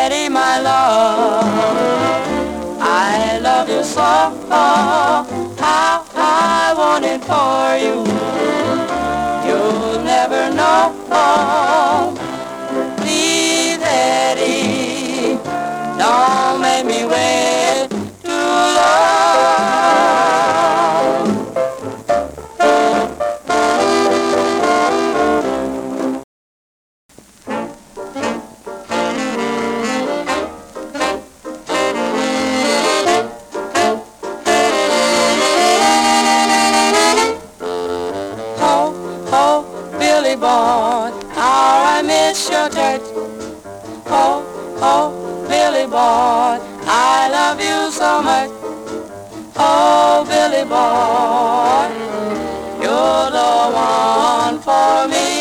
Daddy, my love, I love you so. How I want it for you. You'll never know. Please, Daddy, don't make me wait too long. Ho, ho, Billy Boy, how I miss your church. Ho, ho, Billy Boy, I love you so much. Oh, Billy Boy, you're the one for me.